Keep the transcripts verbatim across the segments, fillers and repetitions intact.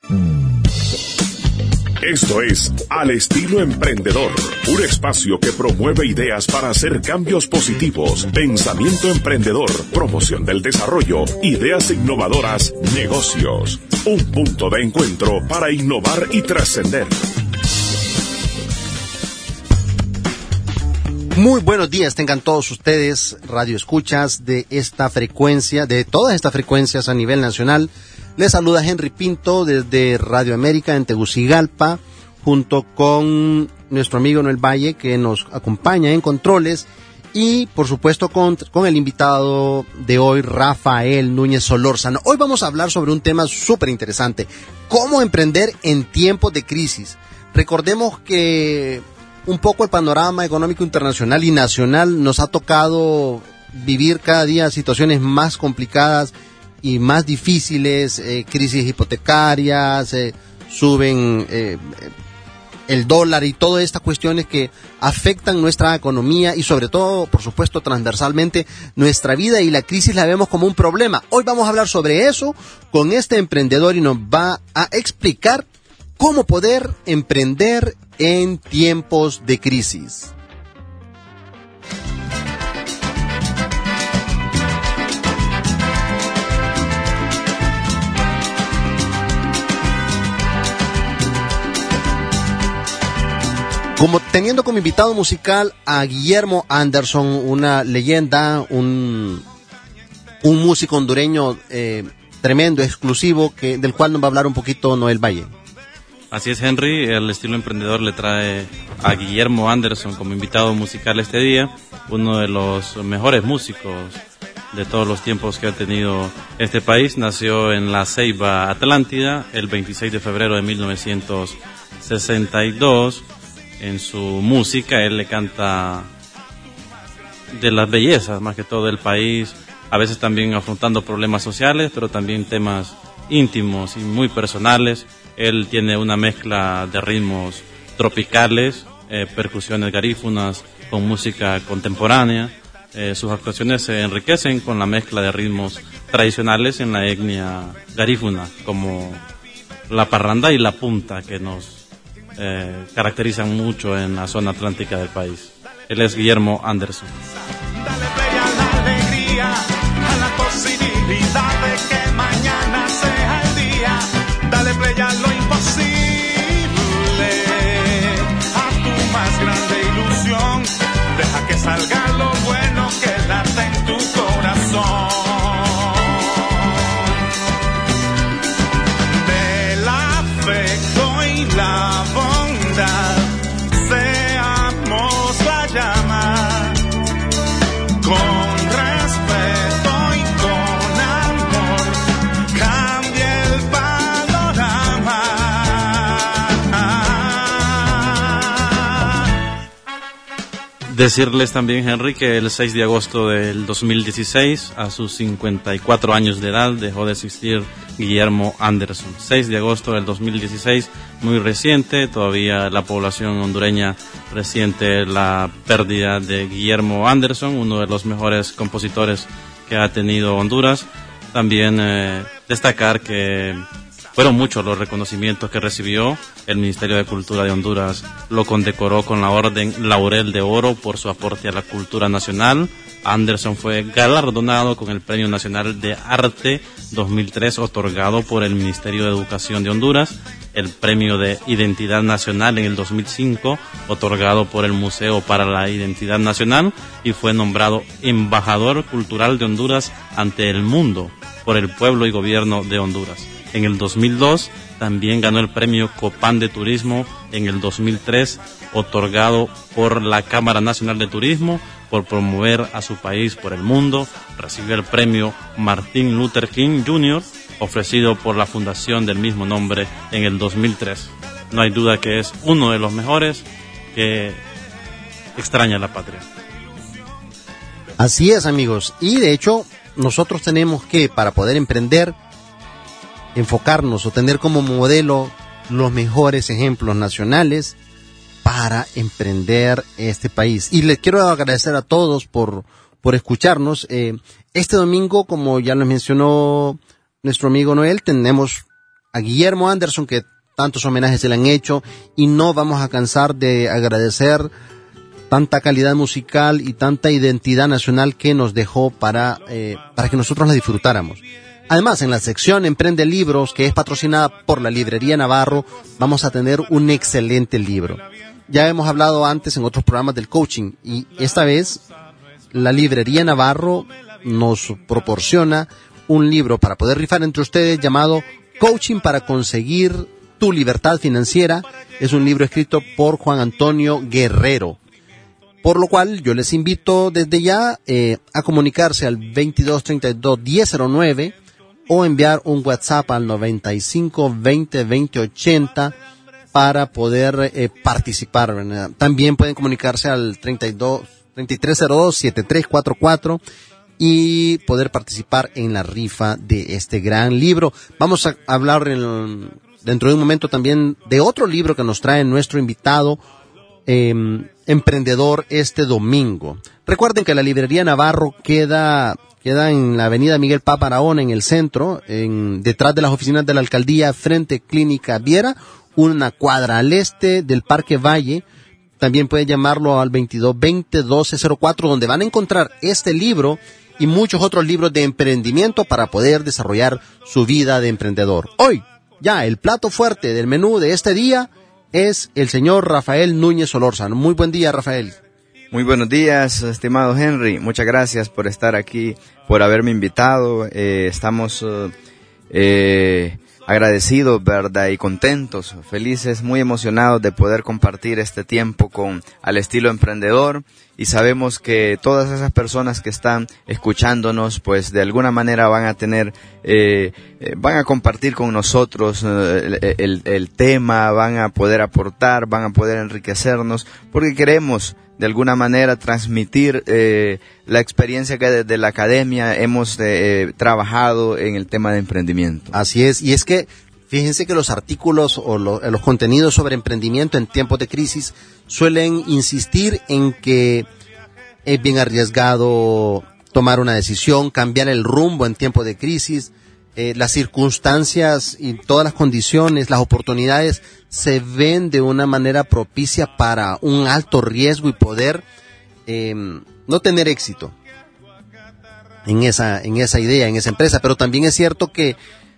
Esto es Al Estilo Emprendedor, un espacio que promueve ideas para hacer cambios positivos, pensamiento emprendedor, promoción del desarrollo, ideas innovadoras, negocios. Un punto de encuentro para innovar y trascender. Muy buenos días, tengan todos ustedes, radioescuchas de esta frecuencia, de todas estas frecuencias a nivel nacional. Les saluda Henry Pinto desde Radio América en Tegucigalpa, junto con nuestro amigo Noel Valle, que nos acompaña en controles, y por supuesto con, con el invitado de hoy, Rafael Núñez Solórzano. Hoy vamos a hablar sobre un tema súper interesante: cómo emprender en tiempos de crisis. Recordemos que un poco el panorama económico internacional y nacional nos ha tocado vivir cada día situaciones más complicadas y más difíciles, eh, crisis hipotecarias, eh, suben eh, el dólar y todas estas cuestiones que afectan nuestra economía y sobre todo, por supuesto, transversalmente nuestra vida, y la crisis la vemos como un problema. Hoy vamos a hablar sobre eso con este emprendedor y nos va a explicar cómo poder emprender en tiempos de crisis. Como teniendo como invitado musical a Guillermo Anderson, una leyenda, un, un músico hondureño eh, tremendo, exclusivo, que del cual nos va a hablar un poquito Noel Valle. Así es, Henry. El Estilo Emprendedor le trae a Guillermo Anderson como invitado musical este día, uno de los mejores músicos de todos los tiempos que ha tenido este país. Nació en La Ceiba, Atlántida, el veintiséis de febrero de mil novecientos sesenta y dos. En su música él le canta de las bellezas, más que todo, del país, a veces también afrontando problemas sociales, pero también temas íntimos y muy personales. Él tiene una mezcla de ritmos tropicales, eh, percusiones garífunas con música contemporánea. Eh, sus actuaciones se enriquecen con la mezcla de ritmos tradicionales en la etnia garífuna, como la parranda y la punta, que nos Eh, caracterizan mucho en la zona atlántica del país. Él es Guillermo Anderson. Dale play a la alegría, a la posibilidad de que mañana sea el día. Dale play a lo imposible, a tu más grande ilusión. Deja que salga lo bueno que late en tu corazón. Del afecto y la seamos la llama, con respeto y con amor, cambia el panorama. Decirles también, Henry, que el seis de agosto del dos mil dieciséis, a sus cincuenta y cuatro años de edad, dejó de existir Guillermo Anderson. seis de agosto del dos mil dieciséis, muy reciente, todavía la población hondureña resiente la pérdida de Guillermo Anderson, uno de los mejores compositores que ha tenido Honduras. También eh, destacar que fueron muchos los reconocimientos que recibió. El Ministerio de Cultura de Honduras lo condecoró con la Orden Laurel de Oro por su aporte a la cultura nacional. Anderson fue galardonado con el Premio Nacional de Arte dos mil tres, otorgado por el Ministerio de Educación de Honduras, el Premio de Identidad Nacional en el dos mil cinco, otorgado por el Museo para la Identidad Nacional, y fue nombrado Embajador Cultural de Honduras ante el mundo por el pueblo y gobierno de Honduras. En el dos mil dos también ganó el Premio Copán de Turismo. En el dos mil tres, otorgado por la Cámara Nacional de Turismo por promover a su país por el mundo. Recibió el Premio Martin Luther King junior, ofrecido por la fundación del mismo nombre en el dos mil tres. No hay duda que es uno de los mejores que extraña la patria. Así es, amigos, y de hecho nosotros tenemos que, para poder emprender, enfocarnos o tener como modelo los mejores ejemplos nacionales para emprender este país. Y les quiero agradecer a todos por, por escucharnos. Eh, este domingo, como ya lo mencionó nuestro amigo Noel, tenemos a Guillermo Anderson, que tantos homenajes se le han hecho, y no vamos a cansar de agradecer tanta calidad musical y tanta identidad nacional que nos dejó para, eh, para que nosotros la disfrutáramos. Además, en la sección Emprende Libros, que es patrocinada por la Librería Navarro, vamos a tener un excelente libro. Ya hemos hablado antes en otros programas del coaching, y esta vez la Librería Navarro nos proporciona un libro para poder rifar entre ustedes llamado Coaching para conseguir tu libertad financiera. Es un libro escrito por Juan Antonio Guerrero. Por lo cual yo les invito desde ya eh, a comunicarse al veintidós treinta y dos diez cero nueve o enviar un WhatsApp al noventa y cinco veinte veinte ochenta para poder eh, participar, ¿verdad? También pueden comunicarse al treinta y dos treinta y tres cero dos setenta y tres cuarenta y cuatro y poder participar en la rifa de este gran libro. Vamos a hablar en, dentro de un momento también de otro libro que nos trae nuestro invitado eh, emprendedor este domingo. Recuerden que la Librería Navarro queda queda en la avenida Miguel Papa Arahona, en el centro, en, detrás de las oficinas de la alcaldía, frente Clínica Viera, una cuadra al este del Parque Valle. También pueden llamarlo al veintidós veinte doce cero cuatro, donde van a encontrar este libro y muchos otros libros de emprendimiento para poder desarrollar su vida de emprendedor. Hoy, ya el plato fuerte del menú de este día es el señor Rafael Núñez Solórzano. Muy buen día, Rafael. Muy buenos días, estimado Henry. Muchas gracias por estar aquí, por haberme invitado. Eh, estamos uh, eh, agradecidos, ¿verdad? Y contentos, felices, muy emocionados de poder compartir este tiempo con Al Estilo Emprendedor. Y sabemos que todas esas personas que están escuchándonos, pues de alguna manera van a tener, eh, eh, van a compartir con nosotros eh, el, el, el tema, van a poder aportar, van a poder enriquecernos, porque queremos de alguna manera transmitir eh, la experiencia que desde la academia hemos eh, trabajado en el tema de emprendimiento. Así es, y es que fíjense que los artículos o lo, los contenidos sobre emprendimiento en tiempos de crisis suelen insistir en que es bien arriesgado tomar una decisión, cambiar el rumbo en tiempos de crisis. Eh, las circunstancias y todas las condiciones, las oportunidades se ven de una manera propicia para un alto riesgo y poder eh, no tener éxito en esa, en esa idea, en esa empresa. Pero también es cierto que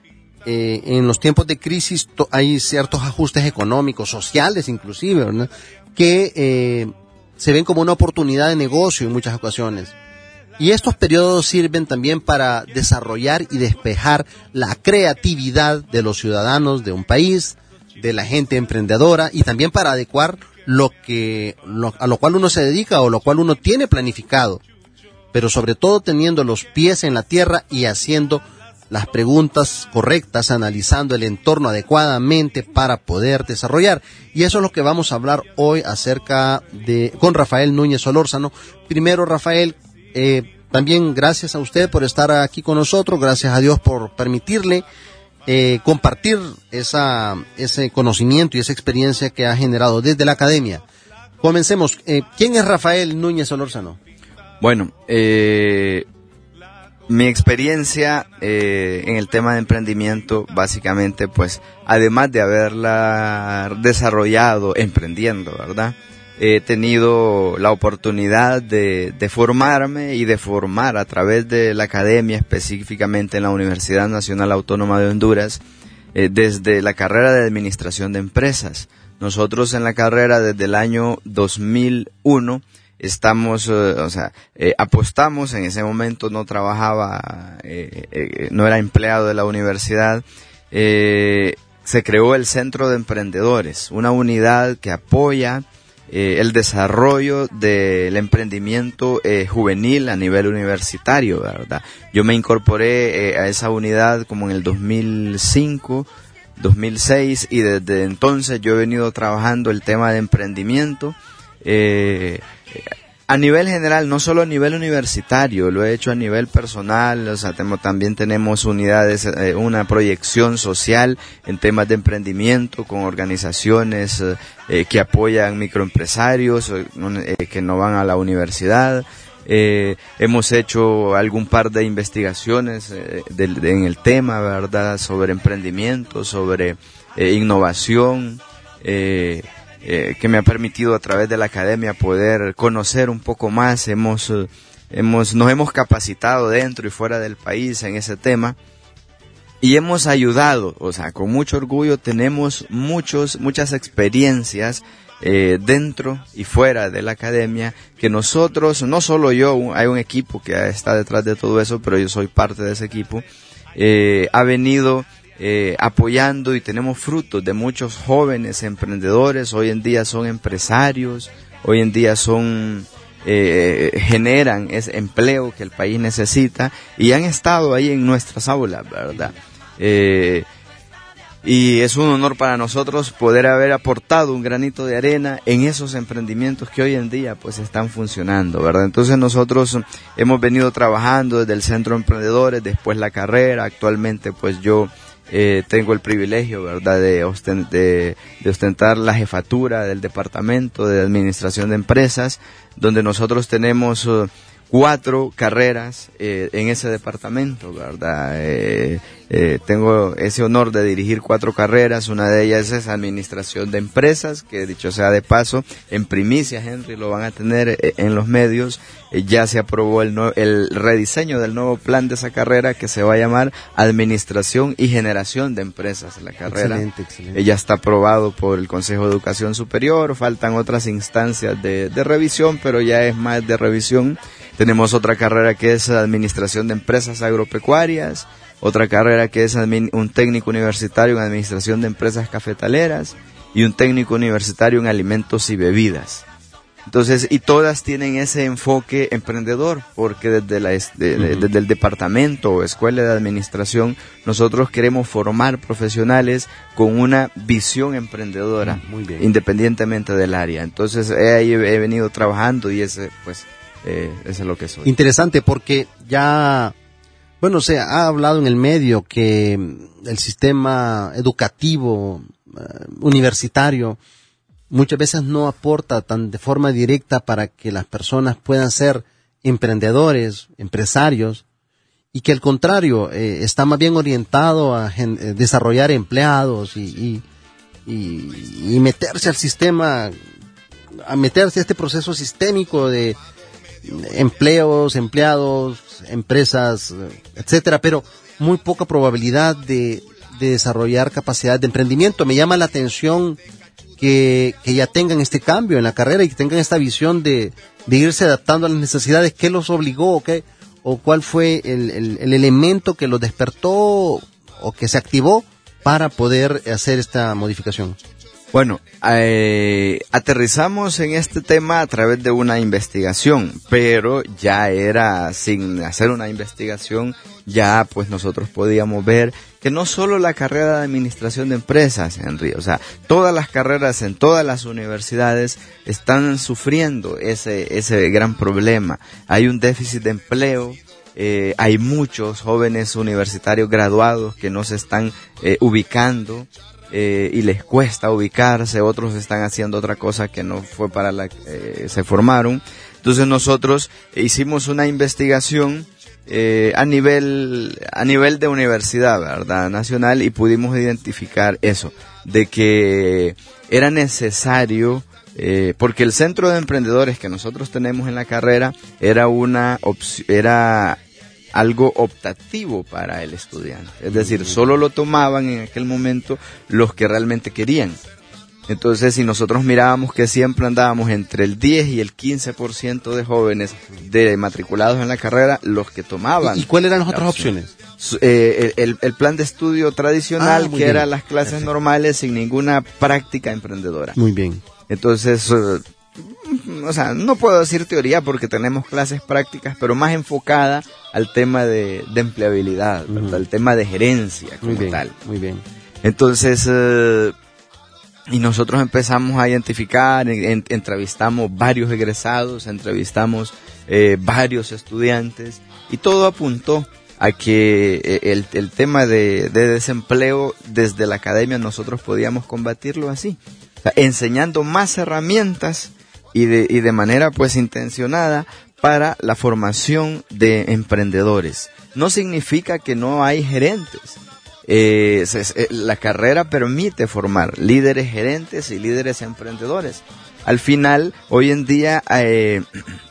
Eh, en los tiempos de crisis to- hay ciertos ajustes económicos, sociales inclusive, ¿verdad? Que eh, se ven como una oportunidad de negocio en muchas ocasiones. Y estos periodos sirven también para desarrollar y despejar la creatividad de los ciudadanos de un país, de la gente emprendedora, y también para adecuar lo que lo, a lo cual uno se dedica o lo cual uno tiene planificado, pero sobre todo teniendo los pies en la tierra y haciendo las preguntas correctas, analizando el entorno adecuadamente para poder desarrollar. Y eso es lo que vamos a hablar hoy acerca de, con Rafael Núñez Solórzano. Primero, Rafael, eh, también gracias a usted por estar aquí con nosotros, gracias a Dios por permitirle eh, compartir esa, ese conocimiento y esa experiencia que ha generado desde la academia. Comencemos. Eh, ¿Quién es Rafael Núñez Solórzano? Bueno, eh... mi experiencia eh, en el tema de emprendimiento, básicamente, pues, además de haberla desarrollado emprendiendo, ¿verdad? He tenido la oportunidad de, de formarme y de formar a través de la academia, específicamente en la Universidad Nacional Autónoma de Honduras, eh, desde la carrera de Administración de Empresas. Nosotros en la carrera desde el año dos mil uno estamos, eh, o sea, eh, apostamos, en ese momento no trabajaba, eh, eh, no era empleado de la universidad, eh, se creó el Centro de Emprendedores, una unidad que apoya eh, el desarrollo del emprendimiento eh, juvenil a nivel universitario, ¿verdad? Yo me incorporé eh, a esa unidad como en el dos mil cinco, dos mil seis, y desde entonces yo he venido trabajando el tema de emprendimiento, eh, a nivel general, no solo a nivel universitario, lo he hecho a nivel personal, o sea, tenemos, también tenemos unidades, eh, una proyección social en temas de emprendimiento con organizaciones eh, que apoyan microempresarios eh, que no van a la universidad. Eh, hemos hecho algún par de investigaciones eh, de, de, en el tema, ¿verdad? Sobre emprendimiento, sobre eh, innovación, eh, eh, que me ha permitido a través de la academia poder conocer un poco más. Hemos, eh, hemos, nos hemos capacitado dentro y fuera del país en ese tema. Y hemos ayudado, o sea, con mucho orgullo tenemos muchos, muchas experiencias eh, dentro y fuera de la academia, que nosotros, no solo yo, hay un equipo que está detrás de todo eso, pero yo soy parte de ese equipo, eh, ha venido eh, apoyando, y tenemos frutos de muchos jóvenes emprendedores. Hoy en día son empresarios, hoy en día son... Eh, generan ese empleo que el país necesita, y han estado ahí en nuestras aulas, ¿verdad? Eh, y es un honor para nosotros poder haber aportado un granito de arena en esos emprendimientos que hoy en día pues están funcionando, ¿verdad? Entonces nosotros hemos venido trabajando desde el Centro de Emprendedores, después la carrera. Actualmente pues yo Eh, tengo el privilegio, ¿verdad?, de, ostent- de, de ostentar la jefatura del Departamento de Administración de Empresas, donde nosotros tenemos uh, cuatro carreras eh, en ese departamento, ¿verdad? Eh, eh, tengo ese honor de dirigir cuatro carreras. Una de ellas es Administración de Empresas, que dicho sea de paso, en primicia, Henry, lo van a tener eh, en los medios. Eh, ya se aprobó el, no, el rediseño del nuevo plan de esa carrera, que se va a llamar Administración y Generación de Empresas. La carrera Excelente, excelente. Eh, ya está aprobado por el Consejo de Educación Superior. Faltan otras instancias de, de revisión, pero ya es más de revisión. Tenemos otra carrera que es Administración de Empresas Agropecuarias, otra carrera que es admin, un técnico universitario en Administración de Empresas Cafetaleras, y un técnico universitario en Alimentos y Bebidas. Entonces, y todas tienen ese enfoque emprendedor, porque desde, la, de, de, desde el departamento o escuela de administración, nosotros queremos formar profesionales con una visión emprendedora, Muy bien. independientemente del área. Entonces, ahí he, he venido trabajando, y ese, pues, eh, eso es lo que soy. Interesante, porque ya, bueno, se ha hablado en el medio que el sistema educativo uh, universitario muchas veces no aporta tan de forma directa para que las personas puedan ser emprendedores, empresarios, y que al contrario eh, está más bien orientado a gen- eh, desarrollar empleados y, y, y, y meterse al sistema, a meterse a este proceso sistémico de empleos, empleados, empresas, etcétera, pero muy poca probabilidad de, de desarrollar capacidad de emprendimiento. Me llama la atención que, que ya tengan este cambio en la carrera y que tengan esta visión de, de irse adaptando a las necesidades. ¿Qué los obligó o qué, o cuál fue el, el, el elemento que los despertó o que se activó para poder hacer esta modificación? Bueno, eh, aterrizamos en este tema a través de una investigación, pero ya era, sin hacer una investigación, ya pues nosotros podíamos ver que no solo la carrera de administración de empresas, Henry, o sea, todas las carreras en todas las universidades están sufriendo ese, ese gran problema. Hay un déficit de empleo. Eh, hay muchos jóvenes universitarios graduados que no se están eh, ubicando. Eh, y les cuesta ubicarse, otros están haciendo otra cosa que no fue para la que eh, se formaron. Entonces nosotros hicimos una investigación eh, a nivel a nivel de universidad, ¿verdad?, nacional, y pudimos identificar eso, de que era necesario, eh, porque el centro de emprendedores que nosotros tenemos en la carrera era una opción, era algo optativo para el estudiante, es decir, solo lo tomaban en aquel momento los que realmente querían. Entonces, si nosotros mirábamos que siempre andábamos entre el diez y el quince por ciento de jóvenes de matriculados en la carrera, los que tomaban. ¿Y, y cuáles eran las otras opción. opciones? Eh, el, el plan de estudio tradicional, Ah, muy que bien. era las clases Perfecto. normales sin ninguna práctica emprendedora. Muy bien. Entonces, eh, o sea, no puedo decir teoría porque tenemos clases prácticas, pero más enfocada al tema de, de empleabilidad, ¿verdad? Ujú. El tema de gerencia como Muy bien. tal. Muy bien. Entonces, eh, y nosotros empezamos a identificar, en- en- entrevistamos varios egresados, entrevistamos eh, varios estudiantes, y todo apuntó a que eh, el, el tema de, de desempleo desde la academia nosotros podíamos combatirlo así, o sea, enseñando más herramientas y de, y de manera pues intencionada para la formación de emprendedores. No significa que no hay gerentes. Eh, se, se, la carrera permite formar líderes gerentes y líderes emprendedores. Al final, hoy en día, eh,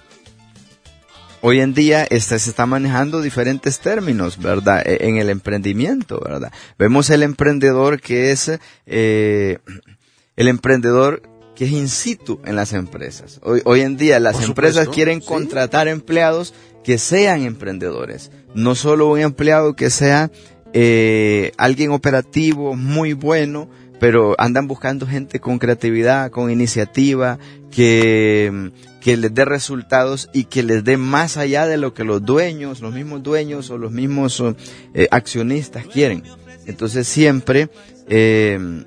hoy en día este, se está manejando diferentes términos, ¿verdad? En el emprendimiento, ¿verdad? Vemos el emprendedor que es eh, el emprendedor que es in situ en las empresas. Hoy, hoy en día las Por empresas supuesto, quieren ¿sí? contratar empleados que sean emprendedores, no solo un empleado que sea eh, alguien operativo muy bueno, pero andan buscando gente con creatividad, con iniciativa, que, que les dé resultados y que les dé más allá de lo que los dueños, los mismos dueños o los mismos eh, accionistas quieren. Entonces siempre, eh,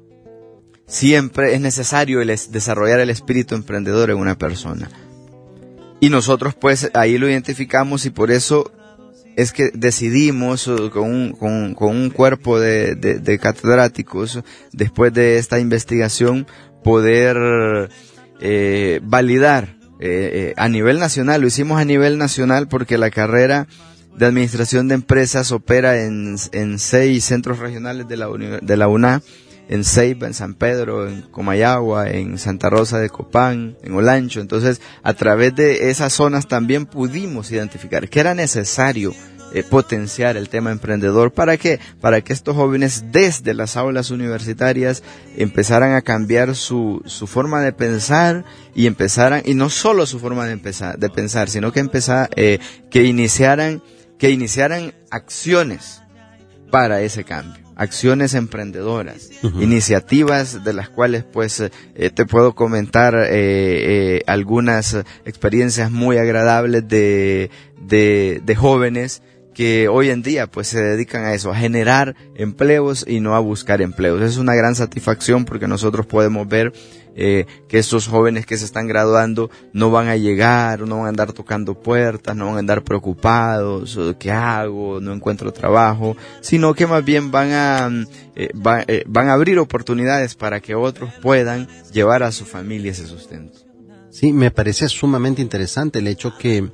siempre es necesario el es, desarrollar el espíritu emprendedor en una persona. Y nosotros pues ahí lo identificamos y por eso es que decidimos con un, con, con un cuerpo de, de, de catedráticos, después de esta investigación, poder eh, validar eh, eh, a nivel nacional. Lo hicimos a nivel nacional porque la carrera de administración de empresas opera en, en seis centros regionales de la, de la U N A, en Ceiba, en San Pedro, en Comayagua, en Santa Rosa de Copán, en Olancho. Entonces, a través de esas zonas también pudimos identificar que era necesario eh, potenciar el tema emprendedor. ¿Para qué? Para que estos jóvenes desde las aulas universitarias empezaran a cambiar su, su forma de pensar y empezaran, y no solo su forma de empezar, de pensar, sino que empezar, eh, que iniciaran, que iniciaran acciones para ese cambio. Acciones emprendedoras, uh-huh. Iniciativas de las cuales pues eh, te puedo comentar eh, eh, algunas experiencias muy agradables de, de, de jóvenes que hoy en día pues se dedican a eso, a generar empleos y no a buscar empleos. Es una gran satisfacción porque nosotros podemos ver eh, que estos jóvenes que se están graduando no van a llegar, no van a andar tocando puertas, no van a andar preocupados, ¿qué hago? No encuentro trabajo, sino que más bien van a, eh, va, eh, van a abrir oportunidades para que otros puedan llevar a su familia ese sustento. Sí, me parece sumamente interesante el hecho que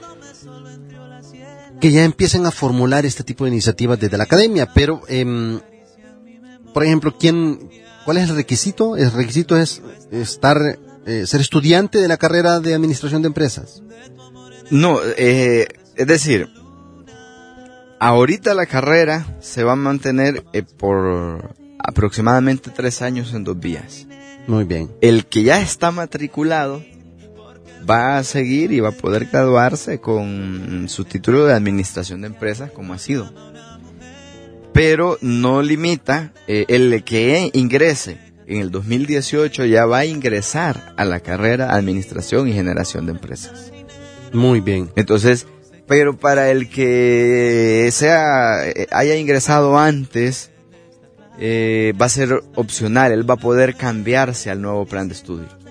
que ya empiecen a formular este tipo de iniciativas desde la academia, pero, eh, por ejemplo, ¿quién, cuál es el requisito? El requisito es estar, eh, ser estudiante de la carrera de administración de empresas. No, eh, es decir, ahorita la carrera se va a mantener eh, por aproximadamente tres años en dos vías. Muy bien. El que ya está matriculado va a seguir y va a poder graduarse con su título de administración de empresas como ha sido. Pero no limita, eh, el que ingrese en el dos mil dieciocho ya va a ingresar a la carrera administración y generación de empresas. Muy bien. Entonces, pero para el que sea haya ingresado antes, eh, va a ser opcional, él va a poder cambiarse al nuevo plan de estudio.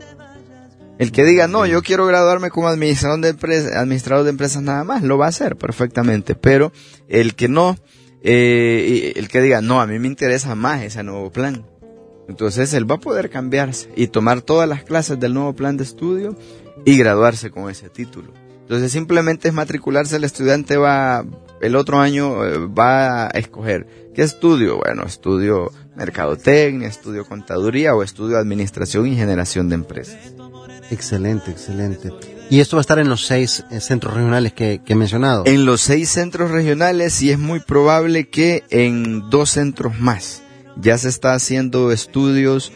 El que diga, no, yo quiero graduarme como administrador de empresas, administrador de empresas nada más, lo va a hacer perfectamente. Pero el que no, eh, el que diga, no, a mí me interesa más ese nuevo plan. Entonces él va a poder cambiarse y tomar todas las clases del nuevo plan de estudio y graduarse con ese título. Entonces simplemente es matricularse, el estudiante va, el otro año eh, va a escoger. ¿Qué estudio? Bueno, estudio mercadotecnia, estudio contaduría o estudio administración y generación de empresas. Excelente, excelente. ¿Y esto va a estar en los seis eh, centros regionales que, que he mencionado? En los seis centros regionales y es muy probable que en dos centros más. Ya se está haciendo estudios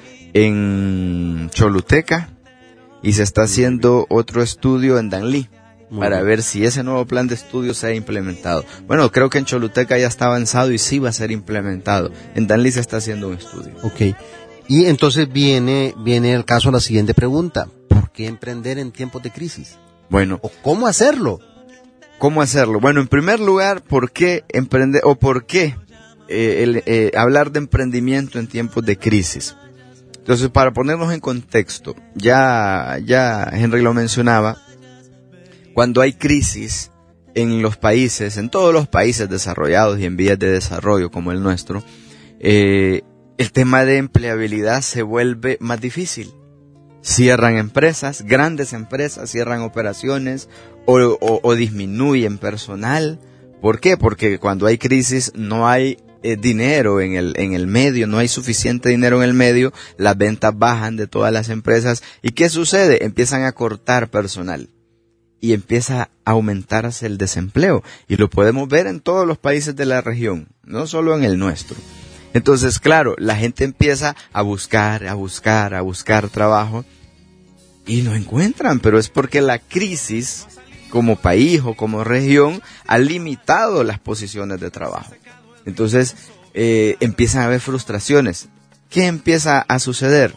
en Choluteca y se está haciendo otro estudio en Danlí muy para bien. Ver si ese nuevo plan de estudio se ha implementado. Bueno, creo que en Choluteca ya está avanzado y sí va a ser implementado. En Danlí se está haciendo un estudio. Ok. Y entonces viene, viene el caso a la siguiente pregunta. ¿Por qué emprender en tiempos de crisis? Bueno. ¿O cómo hacerlo? ¿Cómo hacerlo? Bueno, en primer lugar, ¿por qué emprender o por qué eh, el, eh, hablar de emprendimiento en tiempos de crisis? Entonces, para ponernos en contexto, ya, ya Henry lo mencionaba, cuando hay crisis en los países, en todos los países desarrollados y en vías de desarrollo como el nuestro, eh, el tema de empleabilidad se vuelve más difícil. cierran empresas, grandes empresas, cierran operaciones o, o, o disminuyen personal. ¿Por qué? Porque cuando hay crisis no hay eh, dinero en el, en el medio, no hay suficiente dinero en el medio, las ventas bajan de todas las empresas. ¿Y qué sucede? Empiezan a cortar personal y empieza a aumentarse el desempleo. Y lo podemos ver en todos los países de la región, no solo en el nuestro. Entonces, claro, la gente empieza a buscar, a buscar, a buscar trabajo y no encuentran, pero es porque la crisis, como país o como región, ha limitado las posiciones de trabajo. Entonces, eh, empiezan a haber frustraciones. ¿Qué empieza a suceder?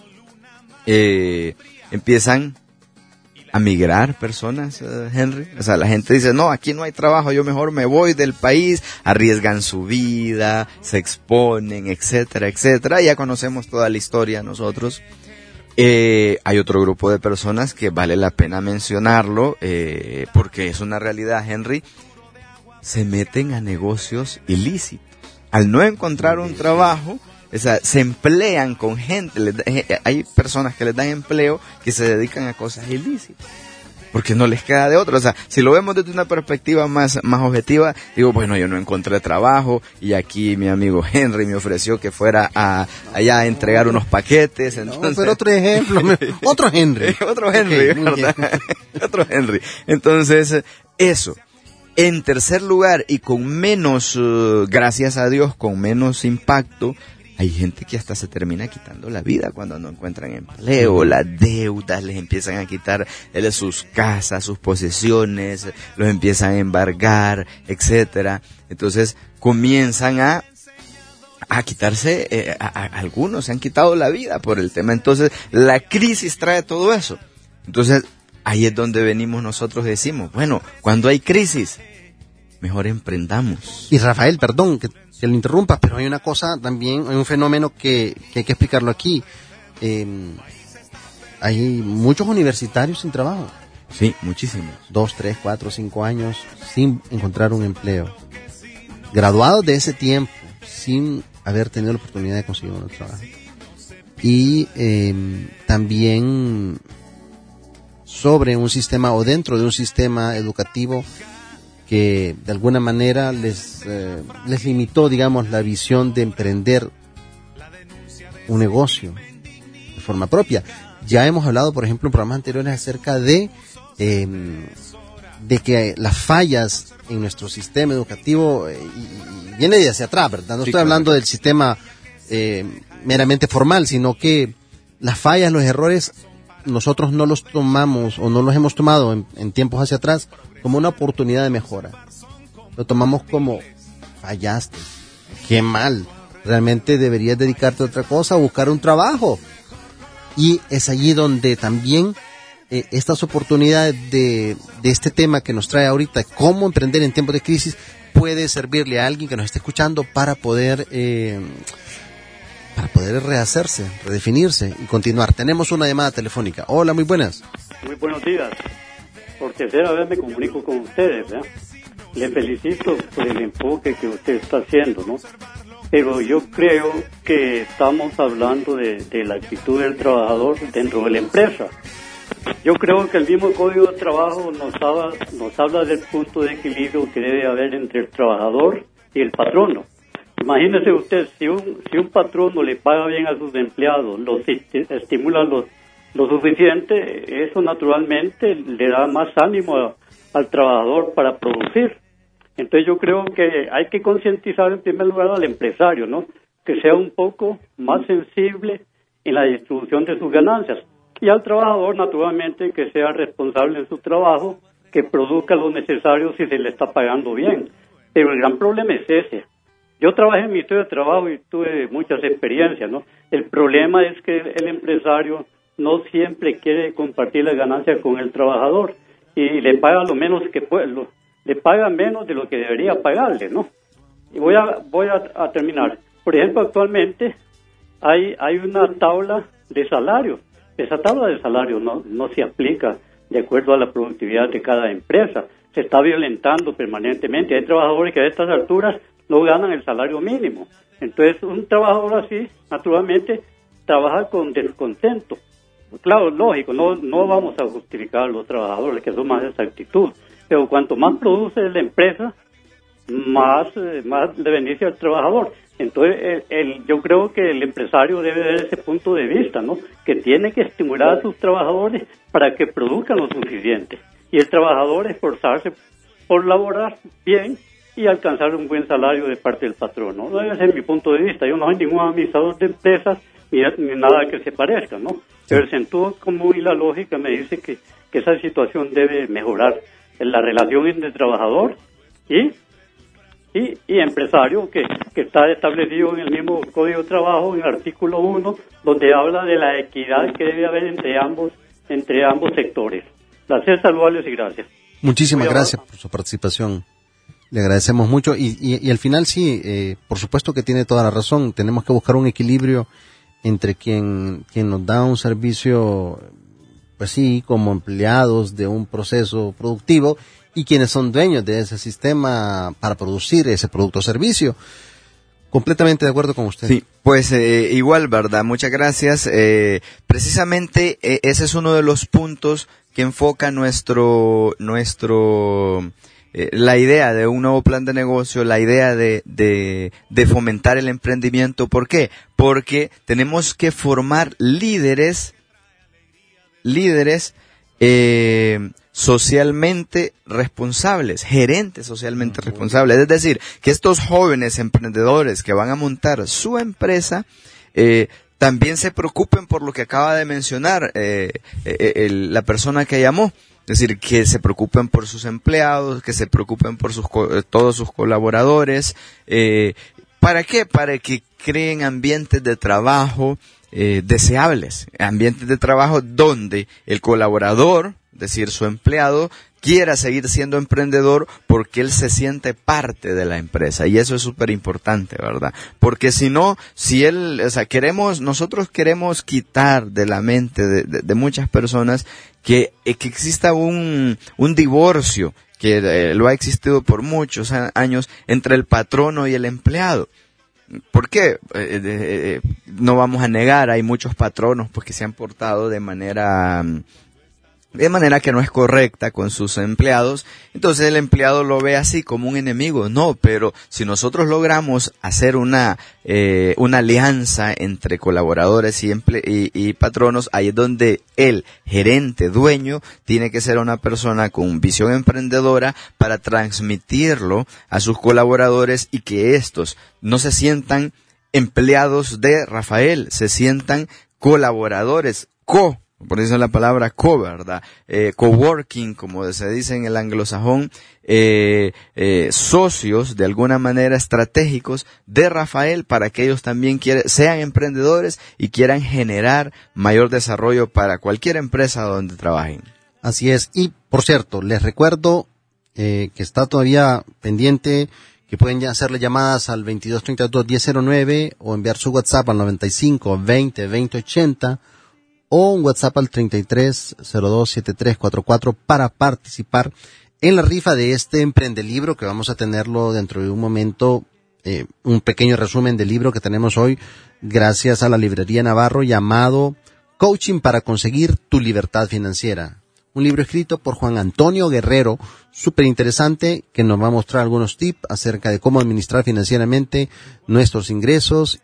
Eh, empiezan a migrar personas, uh, Henry. O sea, la gente dice, no, aquí no hay trabajo, yo mejor me voy del país, arriesgan su vida, se exponen, etcétera, etcétera. Ya conocemos toda la historia nosotros. Eh, hay otro grupo de personas que vale la pena mencionarlo, eh, porque es una realidad, Henry. Se meten a negocios ilícitos. Al no encontrar un trabajo, o sea, se emplean con gente. Les da, hay personas que les dan empleo que se dedican a cosas ilícitas, porque no les queda de otra. O sea, si lo vemos desde una perspectiva más, más objetiva, digo, bueno, yo no encontré trabajo y aquí mi amigo Henry me ofreció que fuera a allá a entregar unos paquetes. Entonces... No, pero otro ejemplo, otro Henry. otro Henry, okay, ¿verdad? otro Henry. Entonces, eso. En tercer lugar, y con menos, uh, gracias a Dios, con menos impacto, hay gente que hasta se termina quitando la vida cuando no encuentran empleo. Las deudas les empiezan a quitar eh, sus casas, sus posesiones, los empiezan a embargar, etcétera. Entonces comienzan a a quitarse, eh, a, a, algunos se han quitado la vida por el tema. Entonces la crisis trae todo eso. Entonces ahí es donde venimos nosotros y decimos, bueno, cuando hay crisis, mejor emprendamos. Y Rafael, perdón que que lo interrumpas, pero hay una cosa también, hay un fenómeno que, que hay que explicarlo aquí. Eh, hay muchos universitarios sin trabajo. Sí, muchísimos. Dos, tres, cuatro, cinco años sin encontrar un empleo. Graduados de ese tiempo, sin haber tenido la oportunidad de conseguir un trabajo. Y eh, también sobre un sistema o dentro de un sistema educativo que de alguna manera les, eh, les limitó, digamos, la visión de emprender un negocio de forma propia. Ya hemos hablado, por ejemplo, en programas anteriores acerca de, eh, de que las fallas en nuestro sistema educativo eh, y, y viene de hacia atrás, ¿verdad? No sí, estoy claro. hablando del sistema eh, meramente formal, sino que las fallas, los errores, nosotros no los tomamos o no los hemos tomado en, en tiempos hacia atrás como una oportunidad de mejora. Lo tomamos como, fallaste, qué mal, realmente deberías dedicarte a otra cosa, a buscar un trabajo. Y es allí donde también eh, estas oportunidades de, de este tema que nos trae ahorita, cómo emprender en tiempos de crisis, puede servirle a alguien que nos esté escuchando para poder, eh, para poder rehacerse, redefinirse y continuar. Tenemos una llamada telefónica. Hola, muy buenas. Muy buenos días. Por tercera vez me comunico con ustedes, ¿verdad? Le felicito por el enfoque que usted está haciendo, ¿no? Pero yo creo que estamos hablando de, de la actitud del trabajador dentro de la empresa. Yo creo que el mismo Código de Trabajo nos habla, nos habla del punto de equilibrio que debe haber entre el trabajador y el patrono. Imagínese usted, si un, si un patrono le paga bien a sus empleados, los estimula los lo suficiente, eso naturalmente le da más ánimo a, al trabajador para producir. Entonces yo creo que hay que concientizar en primer lugar al empresario, ¿no? Que sea un poco más sensible en la distribución de sus ganancias. Y al trabajador, naturalmente, que sea responsable en su trabajo, que produzca lo necesario si se le está pagando bien. Pero el gran problema es ese. Yo trabajé en mi historia de trabajo y tuve muchas experiencias, ¿no? El problema es que el empresario no siempre quiere compartir las ganancias con el trabajador y le paga lo menos que puede, lo, le paga menos de lo que debería pagarle, ¿no? Y voy a voy a, a terminar. Por ejemplo, actualmente hay hay una tabla de salarios. Esa tabla de salarios no no se aplica de acuerdo a la productividad de cada empresa. Se está violentando permanentemente. Hay trabajadores que a estas alturas no ganan el salario mínimo. Entonces, un trabajador así, naturalmente, trabaja con descontento. claro, lógico, no, no vamos a justificar a los trabajadores que son más esa actitud, pero cuanto más produce la empresa, más, eh, más le beneficia al trabajador. Entonces, el, el, yo creo que el empresario debe ver ese punto de vista, ¿no? Que tiene que estimular a sus trabajadores para que produzcan lo suficiente. Y el trabajador esforzarse por laborar bien y alcanzar un buen salario de parte del patrón, ¿no? Ese es mi punto de vista. Yo no soy ningún administrador de empresas ni, ni nada que se parezca, ¿no? Pero el sentido común y la lógica me dice que, que esa situación debe mejorar en la relación entre trabajador y Y, y empresario, que, que está establecido en el mismo Código de Trabajo, en el artículo uno, donde habla de la equidad que debe haber entre ambos entre ambos sectores. Placer saludarles y gracias. Muchísimas gracias por su participación. Le agradecemos mucho. Y, y, y al final sí, eh, por supuesto que tiene toda la razón. Tenemos que buscar un equilibrio entre quien, quien nos da un servicio, pues sí, como empleados de un proceso productivo, y quienes son dueños de ese sistema para producir ese producto o servicio. Completamente de acuerdo con usted. Sí, pues eh, igual, ¿verdad? Muchas gracias. Eh, precisamente eh, ese es uno de los puntos que enfoca nuestro, nuestro, eh, la idea de un nuevo plan de negocio, la idea de, de, de fomentar el emprendimiento. ¿Por qué? Porque tenemos que formar líderes, líderes, eh, socialmente responsables, gerentes socialmente uh-huh. responsables. Es decir, que estos jóvenes emprendedores que van a montar su empresa, eh, también se preocupen por lo que acaba de mencionar eh, eh, el, la persona que llamó. Es decir, que se preocupen por sus empleados, que se preocupen por sus todos sus colaboradores. Eh, ¿Para qué? Para que creen ambientes de trabajo eh, deseables, ambientes de trabajo donde el colaborador, es decir, su empleado, quiera seguir siendo emprendedor porque él se siente parte de la empresa. Y eso es súper importante, ¿verdad? Porque si no, si él, o sea, queremos, nosotros queremos quitar de la mente de, de, de muchas personas que, que exista un, un divorcio, que eh, lo ha existido por muchos años, entre el patrono y el empleado. ¿Por qué? Eh, eh, eh, no vamos a negar, hay muchos patronos pues que se han portado de manera... de manera que no es correcta con sus empleados, entonces el empleado lo ve así como un enemigo. No, pero si nosotros logramos hacer una eh, una alianza entre colaboradores y, emple- y, y patronos, ahí es donde el gerente dueño tiene que ser una persona con visión emprendedora para transmitirlo a sus colaboradores y que estos no se sientan empleados de Rafael, se sientan colaboradores, co por eso la palabra co, ¿verdad? Eh, coworking, como se dice en el anglosajón, eh, eh, socios de alguna manera estratégicos de Rafael para que ellos también quiere, sean emprendedores y quieran generar mayor desarrollo para cualquier empresa donde trabajen. Así es. Y, por cierto, les recuerdo eh, que está todavía pendiente, que pueden ya hacerle llamadas al veintidós treinta y dos diez cero nueve o enviar su WhatsApp al noventa y cinco veinte veinte ochenta o un WhatsApp al treinta y tres cero dos setenta y tres cuarenta y cuatro para participar en la rifa de este Emprendelibro, que vamos a tenerlo dentro de un momento, eh, un pequeño resumen del libro que tenemos hoy, gracias a la librería Navarro, llamado Coaching para conseguir tu libertad financiera. Un libro escrito por Juan Antonio Guerrero, súper interesante, que nos va a mostrar algunos tips acerca de cómo administrar financieramente nuestros ingresos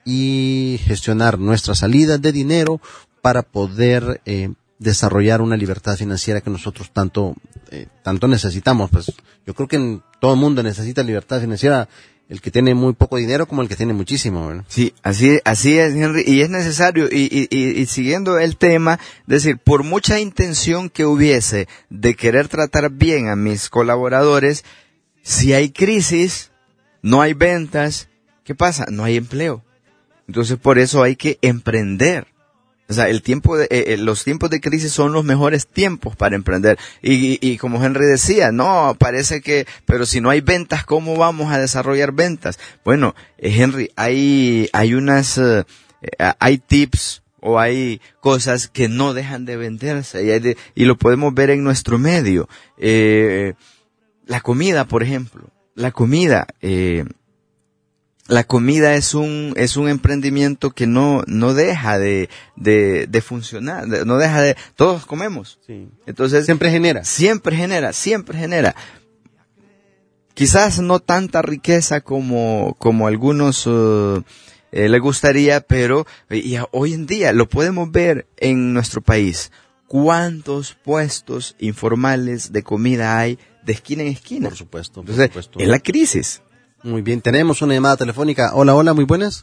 y gestionar nuestras salidas de dinero para poder eh, desarrollar una libertad financiera que nosotros tanto eh, tanto necesitamos. Pues yo creo que en todo el mundo necesita libertad financiera, el que tiene muy poco dinero como el que tiene muchísimo, ¿verdad? Sí, así, así es, Henry, y es necesario, y, y, y, y siguiendo el tema, es decir, por mucha intención que hubiese de querer tratar bien a mis colaboradores, si hay crisis, no hay ventas, ¿qué pasa? No hay empleo. Entonces por eso hay que emprender. O sea, el tiempo de, eh, los tiempos de crisis son los mejores tiempos para emprender. Y, y, y como Henry decía, no, parece que, pero si no hay ventas, ¿cómo vamos a desarrollar ventas? Bueno, eh, Henry, hay, hay unas, eh, hay tips o hay cosas que no dejan de venderse y, hay de, y lo podemos ver en nuestro medio. Eh, la comida, por ejemplo, la comida, eh, la comida es un es un emprendimiento que no no deja de de, de funcionar, de, no deja de, todos comemos. Sí. Entonces Siempre genera. Siempre genera, siempre genera. Quizás no tanta riqueza como como algunos uh, eh, les gustaría, pero y a, hoy en día lo podemos ver en nuestro país. ¿Cuántos puestos informales de comida hay de esquina en esquina? Por supuesto, por Entonces, supuesto. es la crisis. Muy bien, tenemos una llamada telefónica. Hola, hola, muy buenas.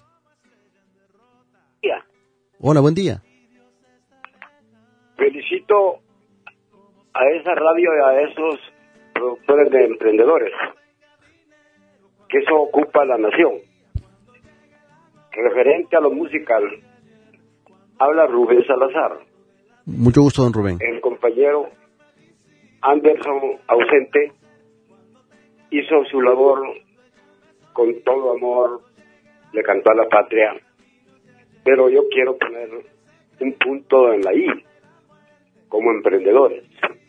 Hola, buen día. Felicito a esa radio y a esos productores de emprendedores, que eso ocupa la nación. Referente a lo musical, habla Rubén Salazar. Mucho gusto, don Rubén. El compañero Anderson, ausente, hizo su labor con todo amor, le cantó a la patria, pero yo quiero poner un punto en la I, como emprendedores,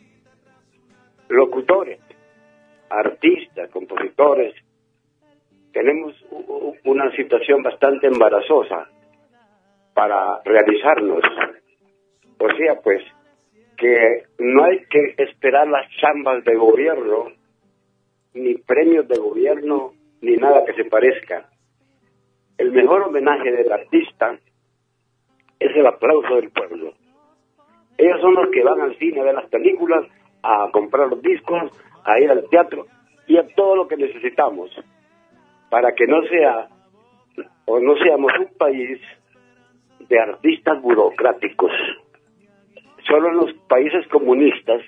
locutores, artistas, compositores. Tenemos una situación bastante embarazosa para realizarnos. O sea, pues, que no hay que esperar las chambas de gobierno, ni premios de gobierno, ni nada que se parezca. El mejor homenaje del artista es el aplauso del pueblo. Ellos son los que van al cine a ver las películas, a comprar los discos, a ir al teatro y a todo lo que necesitamos para que no sea o no seamos un país de artistas burocráticos. Solo en los países comunistas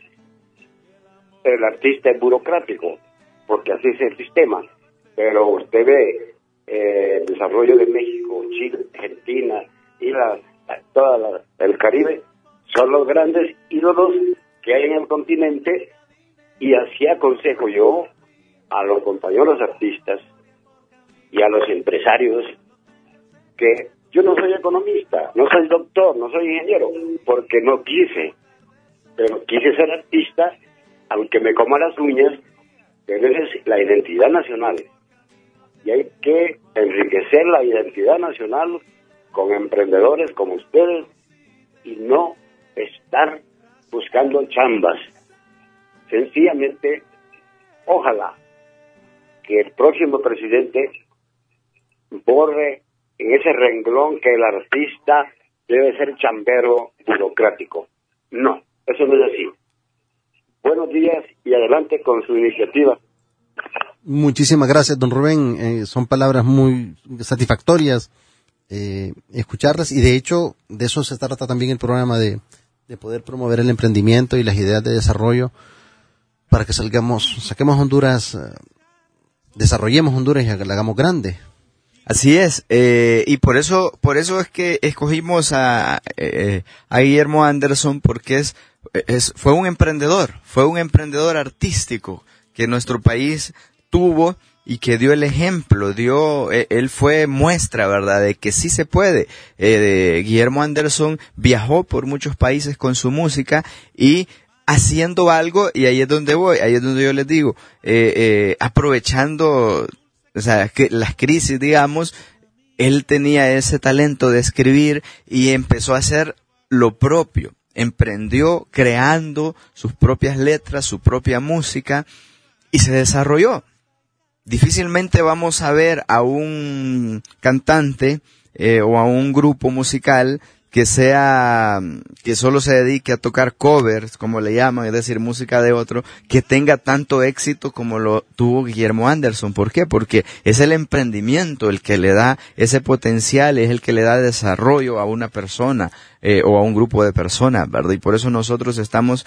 el artista es burocrático, porque así es el sistema. Pero usted ve eh, el desarrollo de México, Chile, Argentina y la, la, toda la, el Caribe, son los grandes ídolos que hay en el continente, y así aconsejo yo a los compañeros artistas y a los empresarios que yo no soy economista, no soy doctor, no soy ingeniero, porque no quise, pero quise ser artista, aunque me coma las uñas, pero esa es la identidad nacional. Y hay que enriquecer la identidad nacional con emprendedores como ustedes y no estar buscando chambas. Sencillamente, ojalá que el próximo presidente borre en ese renglón que el artista debe ser chambero burocrático. No, eso no es así. Buenos días y adelante con su iniciativa. Muchísimas gracias, don Rubén. Eh, son palabras muy satisfactorias eh, escucharlas, y de hecho de eso se trata también el programa, de, de poder promover el emprendimiento y las ideas de desarrollo para que salgamos, saquemos Honduras, eh, desarrollemos Honduras y la hagamos grande. Así es, eh, y por eso, por eso es que escogimos a, eh, a Guillermo Anderson, porque es, es, fue un emprendedor, fue un emprendedor artístico que nuestro país tuvo y que dio el ejemplo, dio, eh, él fue muestra, ¿verdad?, de que sí se puede. Eh, de, Guillermo Anderson viajó por muchos países con su música y haciendo algo, y ahí es donde voy, ahí es donde yo les digo, eh, eh, aprovechando, o sea, que las crisis, digamos, él tenía ese talento de escribir y empezó a hacer lo propio. Emprendió creando sus propias letras, su propia música, y se desarrolló. Difícilmente vamos a ver a un cantante eh, o a un grupo musical que sea, que solo se dedique a tocar covers, como le llaman, es decir, música de otro, que tenga tanto éxito como lo tuvo Guillermo Anderson. ¿Por qué? Porque es el emprendimiento el que le da ese potencial, es el que le da desarrollo a una persona eh, o a un grupo de personas, ¿verdad? Y por eso nosotros estamos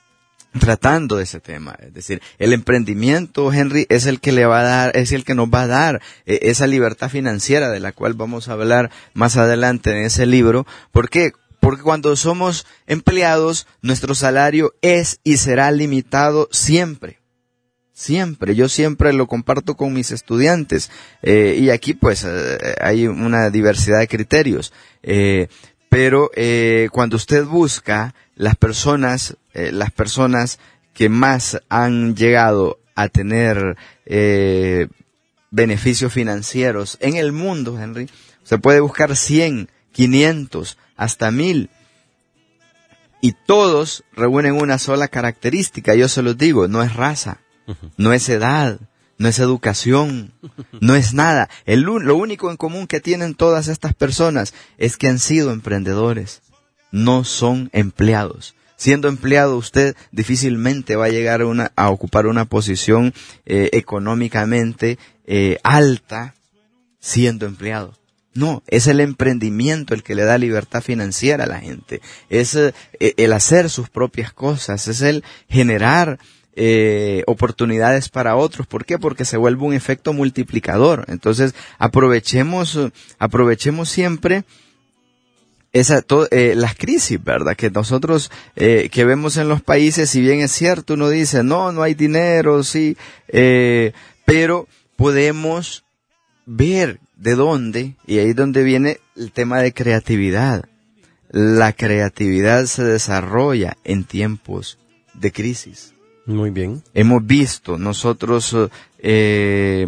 tratando de ese tema. Es decir, el emprendimiento, Henry, es el que le va a dar, es el que nos va a dar eh, esa libertad financiera de la cual vamos a hablar más adelante en ese libro. ¿Por qué? Porque cuando somos empleados, nuestro salario es y será limitado siempre. Siempre. Yo siempre lo comparto con mis estudiantes. Eh, y aquí pues eh, hay una diversidad de criterios. Eh, pero eh, cuando usted busca las personas, eh, las personas que más han llegado a tener eh, beneficios financieros en el mundo, Henry. Se puede buscar cien, quinientos, hasta mil. Y todos reúnen una sola característica. Yo se los digo, no es raza, no es edad, no es educación, no es nada. El, lo único en común que tienen todas estas personas es que han sido emprendedores, no son empleados. Siendo empleado, usted difícilmente va a llegar a, una, a ocupar una posición eh, económicamente eh, alta siendo empleado. No, es el emprendimiento el que le da libertad financiera a la gente. Es eh, el hacer sus propias cosas, es el generar eh, oportunidades para otros. ¿Por qué? Porque se vuelve un efecto multiplicador. Entonces, aprovechemos, aprovechemos siempre esa, to, eh, las crisis, ¿verdad? Que nosotros, eh, que vemos en los países, si bien es cierto, uno dice, no, no hay dinero, sí, eh, pero podemos ver de dónde, y ahí es donde viene el tema de creatividad. La creatividad se desarrolla en tiempos de crisis. Muy bien. Hemos visto nosotros eh,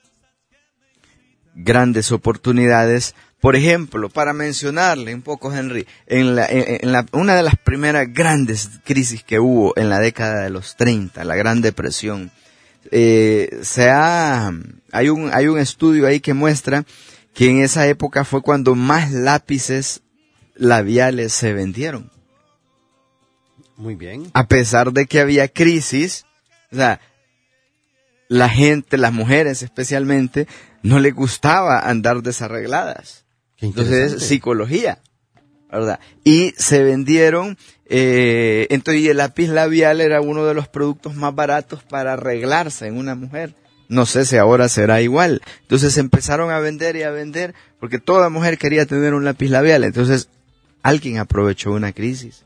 grandes oportunidades. Por ejemplo, para mencionarle un poco, Henry, en, la, en, en la, una de las primeras grandes crisis que hubo en la década de los treinta, la Gran Depresión, eh, se ha, hay un, hay un estudio ahí que muestra que en esa época fue cuando más lápices labiales se vendieron. Muy bien. A pesar de que había crisis, o sea, la gente, las mujeres especialmente, no les gustaba andar desarregladas. Entonces es psicología, ¿verdad? Y se vendieron, eh, entonces y el lápiz labial era uno de los productos más baratos para arreglarse en una mujer. No sé si ahora será igual. Entonces empezaron a vender y a vender, porque toda mujer quería tener un lápiz labial. Entonces alguien aprovechó una crisis.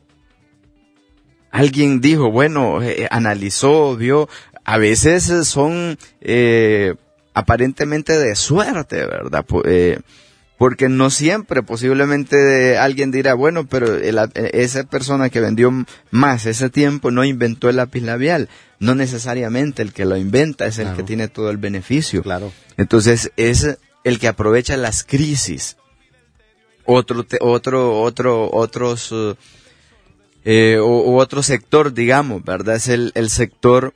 Alguien dijo, bueno, eh, analizó, vio, a veces son eh, aparentemente de suerte, ¿verdad? Eh, porque no siempre, posiblemente alguien dirá, bueno, pero el, esa persona que vendió más ese tiempo no inventó el lápiz labial. No necesariamente el que lo inventa es el claro. que tiene todo el beneficio. Claro. Entonces es el que aprovecha las crisis. Otro, te, otro, otro, otros, uh, eh, o, o otro sector, digamos, ¿verdad? Es el, el sector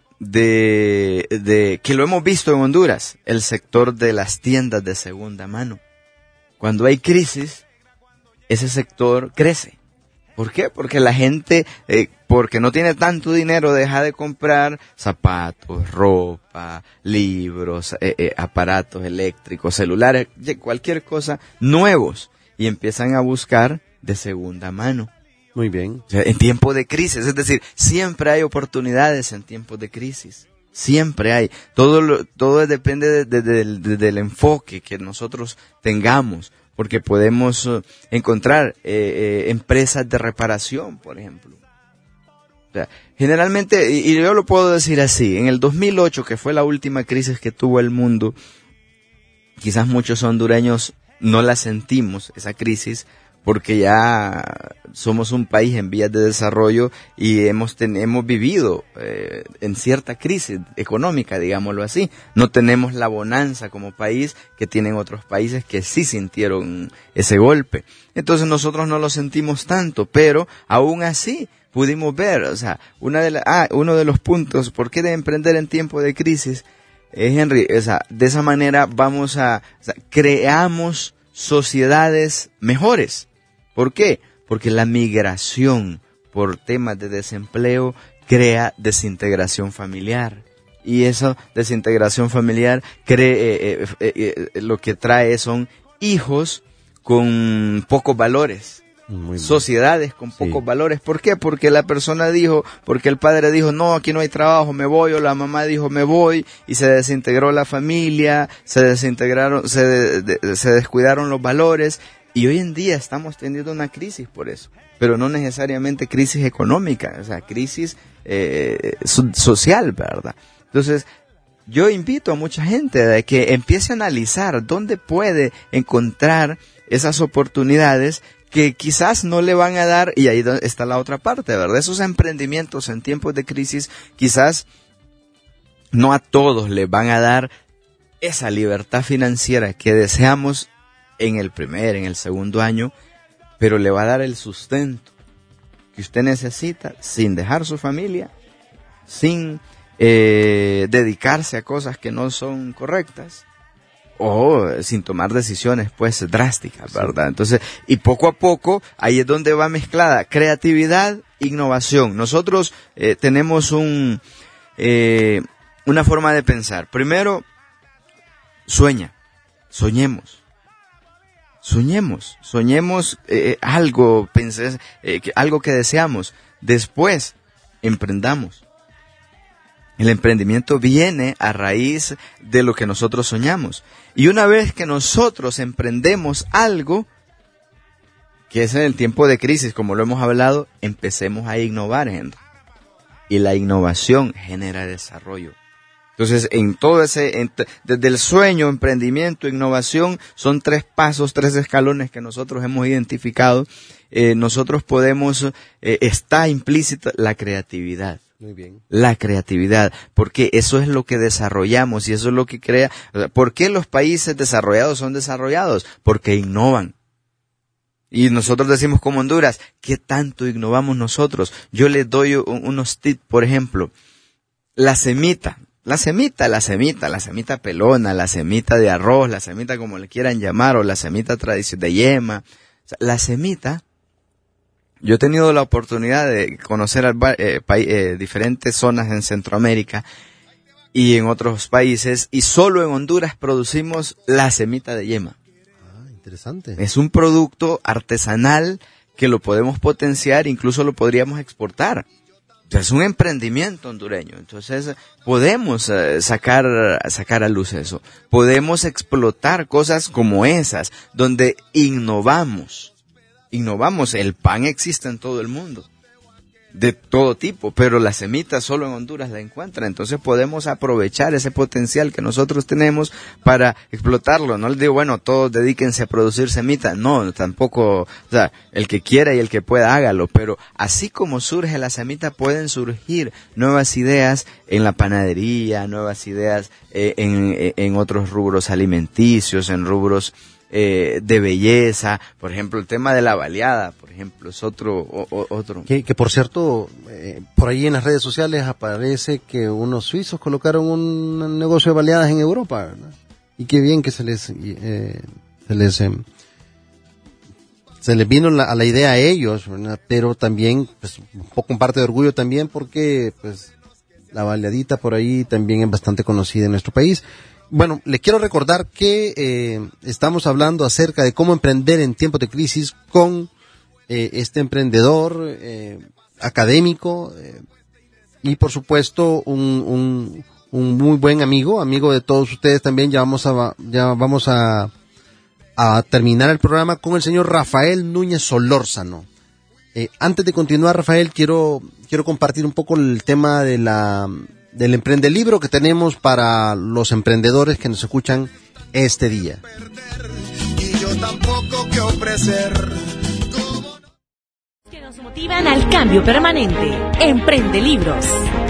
de, de, que lo hemos visto en Honduras, el sector de las tiendas de segunda mano. Cuando hay crisis, ese sector crece. ¿Por qué? Porque la gente, eh, porque no tiene tanto dinero, deja de comprar zapatos, ropa, libros, eh, eh, aparatos eléctricos, celulares, cualquier cosa, nuevos, y empiezan a buscar de segunda mano. Muy bien. O sea, en tiempos de crisis, es decir, siempre hay oportunidades en tiempos de crisis. Siempre hay. Todo lo, todo depende de, de, de, de, del enfoque que nosotros tengamos, porque podemos uh, encontrar eh, eh, empresas de reparación, por ejemplo. O sea, generalmente, y, y yo lo puedo decir así, en el dos mil ocho, que fue la última crisis que tuvo el mundo, quizás muchos hondureños no la sentimos, esa crisis, porque ya somos un país en vías de desarrollo y hemos ten, hemos vivido eh, en cierta crisis económica, digámoslo así. No tenemos la bonanza como país que tienen otros países que sí sintieron ese golpe. Entonces nosotros no lo sentimos tanto, pero aún así pudimos ver, o sea, una de la, ah, uno de los puntos, ¿por qué de emprender en tiempo de crisis? Eh, Henry, o sea, de esa manera vamos a, o sea, creamos sociedades mejores. ¿Por qué? Porque la migración por temas de desempleo crea desintegración familiar. Y esa desintegración familiar cree, eh, eh, eh, lo que trae son hijos con pocos valores. Muy sociedades con pocos sí. valores. ¿Por qué? Porque la persona dijo, porque el padre dijo, no, aquí no hay trabajo, me voy, o la mamá dijo, me voy, y se desintegró la familia, se desintegraron, se, de, de, se descuidaron los valores. Y hoy en día estamos teniendo una crisis por eso, pero no necesariamente crisis económica, o sea, crisis eh, so- social, ¿verdad? Entonces, yo invito a mucha gente a que empiece a analizar dónde puede encontrar esas oportunidades que quizás no le van a dar, y ahí está la otra parte, ¿verdad? Esos emprendimientos en tiempos de crisis, quizás no a todos les van a dar esa libertad financiera que deseamos en el primer, en el segundo año, pero le va a dar el sustento que usted necesita sin dejar su familia, sin eh, dedicarse a cosas que no son correctas o sin tomar decisiones pues drásticas, ¿verdad? Sí. Entonces, y poco a poco ahí es donde va mezclada creatividad, innovación. Nosotros eh, tenemos un eh, una forma de pensar. Primero, sueña, soñemos. Soñemos, soñemos eh, algo, pensé, eh, que, algo que deseamos. Después, emprendamos. El emprendimiento viene a raíz de lo que nosotros soñamos. Y una vez que nosotros emprendemos algo, que es en el tiempo de crisis, como lo hemos hablado, empecemos a innovar, Henry. Y la innovación genera desarrollo. Entonces, en todo ese, en, desde el sueño, emprendimiento, innovación, son tres pasos, tres escalones que nosotros hemos identificado. Eh, nosotros podemos, eh, está implícita la creatividad. Muy bien. La creatividad, porque eso es lo que desarrollamos y eso es lo que crea. ¿Por qué los países desarrollados son desarrollados? Porque innovan. Y nosotros decimos como Honduras, ¿qué tanto innovamos nosotros? Yo les doy unos tips, por ejemplo, la semita. La semita, la semita, la semita pelona, la semita de arroz, la semita como le quieran llamar, o la semita tradicional de yema. O sea, la semita, yo he tenido la oportunidad de conocer eh, eh, diferentes zonas en Centroamérica y en otros países, y solo en Honduras producimos la semita de yema. Ah, interesante. Es un producto artesanal que lo podemos potenciar, incluso lo podríamos exportar. Es un emprendimiento hondureño, entonces podemos uh, sacar, sacar a luz eso. Podemos explotar cosas como esas, donde innovamos. Innovamos, el pan existe en todo el mundo, de todo tipo, pero la semita solo en Honduras la encuentra. Entonces podemos aprovechar ese potencial que nosotros tenemos para explotarlo. No les digo, bueno, todos dedíquense a producir semita. No, tampoco, o sea, el que quiera y el que pueda, hágalo. Pero así como surge la semita, pueden surgir nuevas ideas en la panadería, nuevas ideas eh, en, en otros rubros alimenticios, en rubros Eh, de belleza. Por ejemplo, el tema de la baleada, por ejemplo, es otro o, otro que, que por cierto eh, por ahí en las redes sociales aparece que unos suizos colocaron un negocio de baleadas en Europa, ¿verdad? Y qué bien que se les eh, se les eh, se les vino la, a la idea a ellos, ¿verdad? Pero también pues un poco en parte de orgullo también, porque pues la baleadita por ahí también es bastante conocida en nuestro país. Bueno, le quiero recordar que eh, estamos hablando acerca de cómo emprender en tiempos de crisis con eh, este emprendedor eh, académico eh, y por supuesto un, un, un muy buen amigo, amigo de todos ustedes también. Ya vamos a, ya vamos a, a terminar el programa con el señor Rafael Núñez Solórzano. Eh, antes de continuar, Rafael, quiero, quiero compartir un poco el tema de la... del emprendilibro que tenemos para los emprendedores que nos escucan este día. Y yo tampoco que ofrecer. Que nos motivan al cambio permanente. Emprendilibros.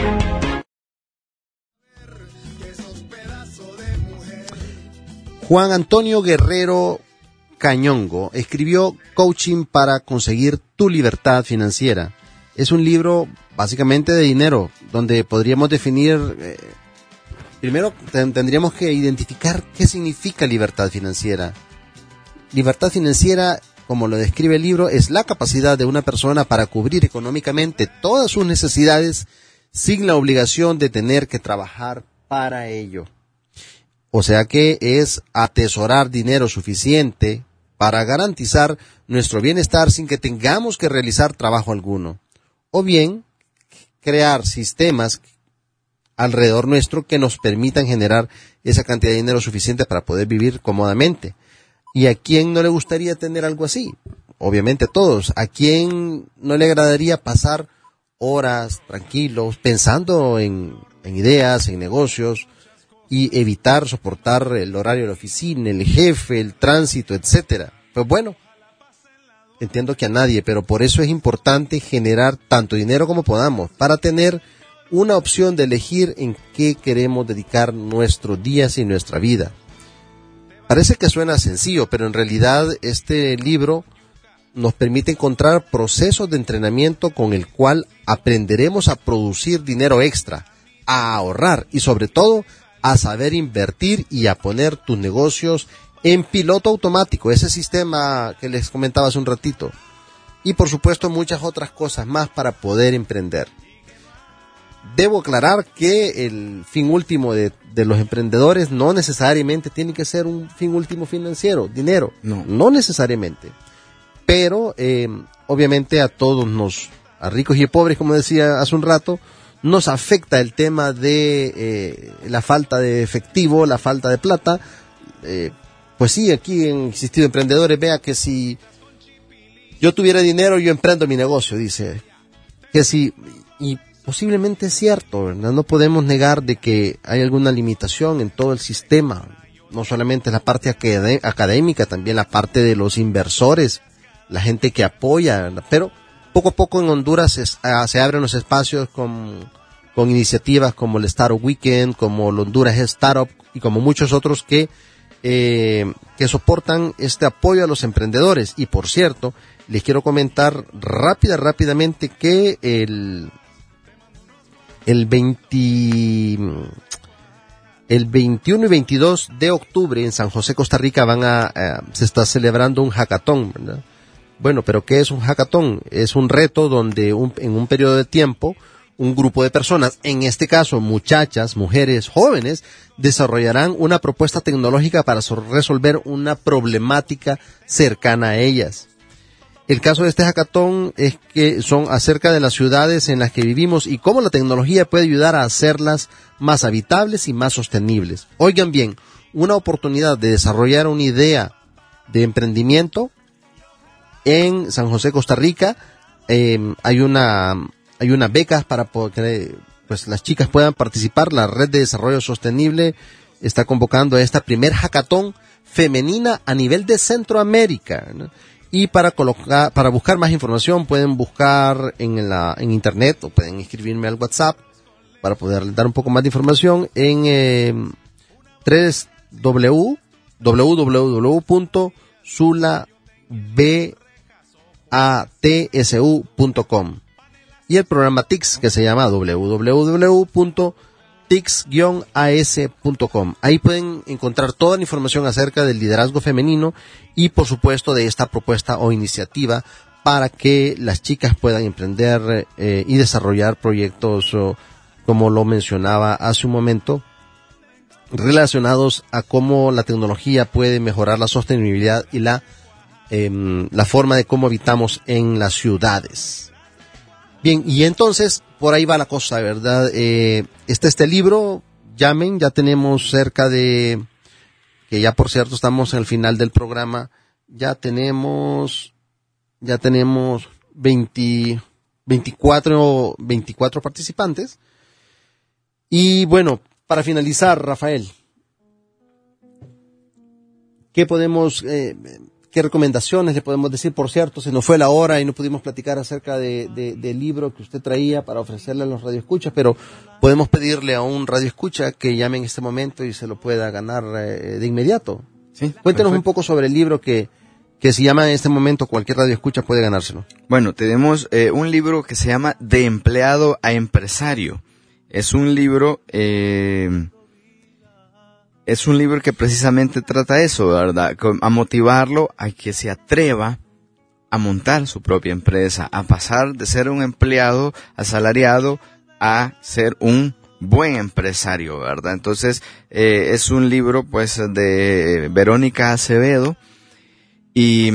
Juan Antonio Guerrero Cañongo escribió Coaching para conseguir tu libertad financiera. Es un libro básicamente de dinero, donde podríamos definir, eh, primero ten, tendríamos que identificar qué significa libertad financiera. Libertad financiera, como lo describe el libro, es la capacidad de una persona para cubrir económicamente todas sus necesidades sin la obligación de tener que trabajar para ello. O sea que es atesorar dinero suficiente para garantizar nuestro bienestar sin que tengamos que realizar trabajo alguno. O bien, crear sistemas alrededor nuestro que nos permitan generar esa cantidad de dinero suficiente para poder vivir cómodamente. ¿Y a quién no le gustaría tener algo así? Obviamente a todos. ¿A quién no le agradaría pasar horas tranquilos pensando en, en ideas, en negocios y evitar soportar el horario de la oficina, el jefe, el tránsito, etcétera? Pues bueno, entiendo que a nadie, pero por eso es importante generar tanto dinero como podamos para tener una opción de elegir en qué queremos dedicar nuestros días y nuestra vida. Parece que suena sencillo, pero en realidad este libro nos permite encontrar procesos de entrenamiento con el cual aprenderemos a producir dinero extra, a ahorrar y sobre todo a saber invertir y a poner tus negocios en piloto automático, ese sistema que les comentaba hace un ratito. Y por supuesto muchas otras cosas más para poder emprender. Debo aclarar que el fin último de, de los emprendedores no necesariamente tiene que ser un fin último financiero, dinero, no, no necesariamente. Pero eh, obviamente a todos nos, a ricos y pobres, como decía hace un rato, nos afecta el tema de eh, la falta de efectivo, la falta de plata. Eh, pues sí, aquí han existido emprendedores, vea que si yo tuviera dinero, yo emprendo mi negocio, dice. Que si, y posiblemente es cierto, ¿verdad? No podemos negar de que hay alguna limitación en todo el sistema. No solamente la parte acad- académica, también la parte de los inversores, la gente que apoya, ¿verdad? Pero poco a poco en Honduras es, uh, se abren los espacios con, con iniciativas como el Startup Weekend, como el Honduras Startup y como muchos otros que, eh, que soportan este apoyo a los emprendedores. Y por cierto, les quiero comentar rápida, rápidamente que el, el veinte, el veintiuno y veintidós de octubre en San José, Costa Rica, van a, a se está celebrando un hackathon, ¿verdad? Bueno, pero ¿qué es un hackathon? Es un reto donde un, en un periodo de tiempo un grupo de personas, en este caso muchachas, mujeres, jóvenes, desarrollarán una propuesta tecnológica para resolver una problemática cercana a ellas. El caso de este hackathon es que son acerca de las ciudades en las que vivimos y cómo la tecnología puede ayudar a hacerlas más habitables y más sostenibles. Oigan bien, una oportunidad de desarrollar una idea de emprendimiento en San José, Costa Rica. Eh, hay una hay una beca para que pues las chicas puedan participar. La Red de Desarrollo Sostenible está convocando a esta primer hackathon femenina a nivel de Centroamérica, ¿no? Y para colocar, para buscar más información pueden buscar en la en internet o pueden escribirme al WhatsApp para poder dar un poco más de información en eh, w w w punto sula b a t s u punto com y el programa T I C S que se llama w w w punto t i c s guion a s punto com. Ahí pueden encontrar toda la información acerca del liderazgo femenino y por supuesto de esta propuesta o iniciativa para que las chicas puedan emprender eh, y desarrollar proyectos, o, como lo mencionaba hace un momento, relacionados a cómo la tecnología puede mejorar la sostenibilidad y la Eh, la forma de cómo habitamos en las ciudades. Bien, y entonces por ahí va la cosa, ¿verdad? Eh, está este libro, llamen, ya tenemos cerca de, que ya por cierto estamos en el final del programa, ya tenemos, ya tenemos veinte, veinticuatro, veinticuatro participantes. Y bueno, para finalizar, Rafael, ¿qué podemos... Eh, ¿Qué recomendaciones le podemos decir? Por cierto, se nos fue la hora y no pudimos platicar acerca de, de, del libro que usted traía para ofrecerle a los radioescuchas, pero podemos pedirle a un radioescucha que llame en este momento y se lo pueda ganar eh, de inmediato. Sí, cuéntenos perfecto. Un poco sobre el libro que, que si llama en este momento cualquier radioescucha puede ganárselo. Bueno, tenemos eh, un libro que se llama De empleado a empresario. Es un libro... Eh, Es un libro que precisamente trata eso, ¿verdad? A motivarlo a que se atreva a montar su propia empresa, a pasar de ser un empleado asalariado a ser un buen empresario, ¿verdad? Entonces, eh, es un libro, pues, de Verónica Acevedo y,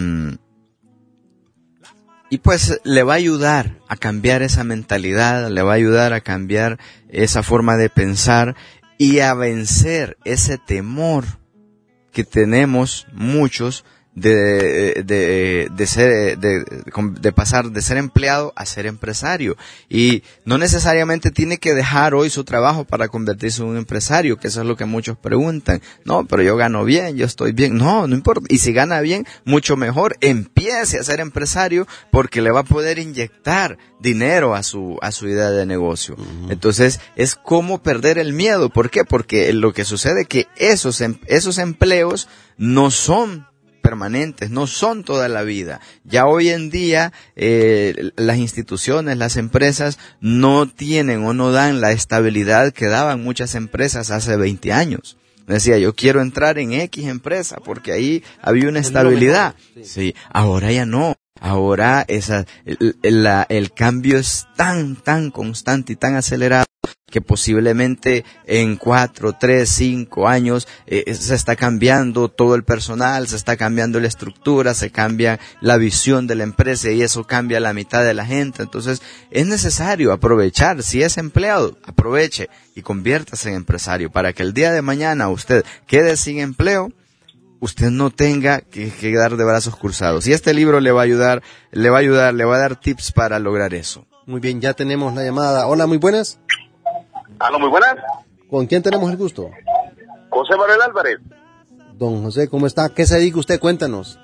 y pues le va a ayudar a cambiar esa mentalidad, le va a ayudar a cambiar esa forma de pensar y a vencer ese temor que tenemos muchos de, de, de ser, de, de pasar de ser empleado a ser empresario. Y no necesariamente tiene que dejar hoy su trabajo para convertirse en un empresario, que eso es lo que muchos preguntan. No, pero yo gano bien, yo estoy bien. No, no importa. Y si gana bien, mucho mejor. Empiece a ser empresario porque le va a poder inyectar dinero a su, a su idea de negocio. Uh-huh. Entonces, es como perder el miedo. ¿Por qué? Porque lo que sucede es que esos, esos empleos no son permanentes, no son toda la vida. Ya hoy en día eh, las instituciones, las empresas no tienen o no dan la estabilidad que daban muchas empresas hace veinte años. Decía, yo quiero entrar en X empresa porque ahí había una estabilidad. Sí. Sí, ahora ya no. Ahora esa, el, el, la, el cambio es tan, tan constante y tan acelerado que posiblemente en cuatro, tres, cinco años eh, se está cambiando todo el personal, se está cambiando la estructura, se cambia la visión de la empresa y eso cambia la mitad de la gente. Entonces es necesario aprovechar, si es empleado, aproveche y conviértase en empresario para que el día de mañana usted quede sin empleo, usted no tenga que quedar de brazos cruzados. Y este libro le va a ayudar, le va a ayudar, le va a dar tips para lograr eso. Muy bien, ya tenemos la llamada. Hola, muy buenas. Aló, muy buenas. ¿Con quién tenemos el gusto? José Manuel Álvarez. Don José, ¿cómo está? ¿Qué se dedica usted? Cuéntanos.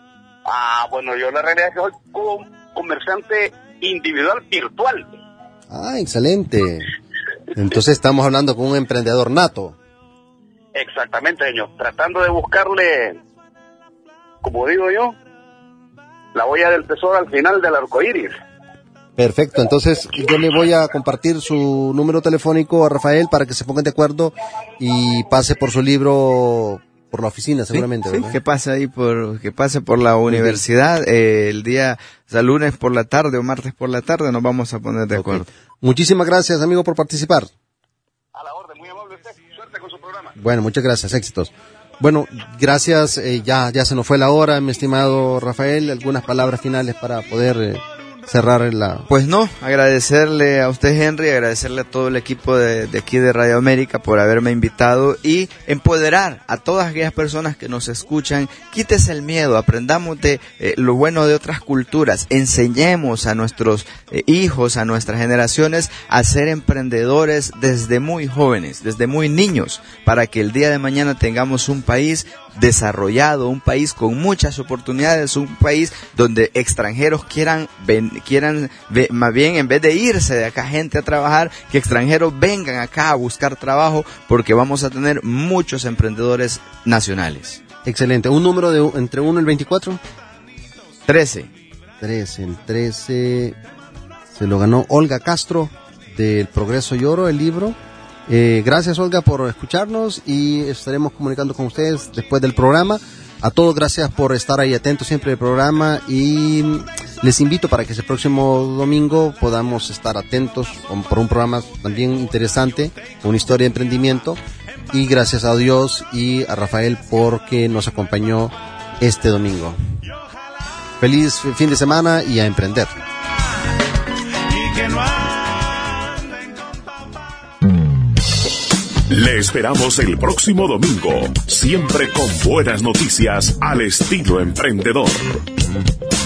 Ah, bueno, yo la realidad es que soy comerciante individual virtual. Ah, excelente. Entonces estamos hablando con un emprendedor nato. Exactamente, señor. Tratando de buscarle, como digo yo, la huella del tesoro al final del arco iris. Perfecto, entonces yo le voy a compartir su número telefónico a Rafael para que se pongan de acuerdo y pase por su libro por la oficina seguramente. Sí, sí, que pase ahí por, que pase por la universidad eh, el día, o sea, lunes por la tarde o martes por la tarde nos vamos a poner de okay. acuerdo. Muchísimas gracias, amigo, por participar. A la orden, muy amable usted, suerte con su programa. Bueno, muchas gracias, éxitos. Bueno, gracias, eh, ya, ya se nos fue la hora, mi estimado Rafael, algunas palabras finales para poder eh, cerrar la... Pues no, agradecerle a usted, Henry, agradecerle a todo el equipo de, de aquí de Radio América por haberme invitado y empoderar a todas aquellas personas que nos escuchan. Quítese el miedo, aprendamos de eh, lo bueno de otras culturas, enseñemos a nuestros eh, hijos, a nuestras generaciones a ser emprendedores desde muy jóvenes, desde muy niños, para que el día de mañana tengamos un país desarrollado, un país con muchas oportunidades, un país donde extranjeros quieran, ven, quieran ve, más bien en vez de irse de acá gente a trabajar, que extranjeros vengan acá a buscar trabajo, porque vamos a tener muchos emprendedores nacionales. Excelente. ¿Un número de entre uno y el veinticuatro? trece. trece. El trece se lo ganó Olga Castro del Progreso y Oro, el libro. Eh, gracias, Olga, por escucharnos y estaremos comunicando con ustedes después del programa. A todos, gracias por estar ahí atentos siempre del programa y les invito para que ese próximo domingo podamos estar atentos por un programa también interesante, una historia de emprendimiento. Y gracias a Dios y a Rafael porque nos acompañó este domingo. Feliz fin de semana y a emprender. Le esperamos el próximo domingo, siempre con buenas noticias al estilo emprendedor.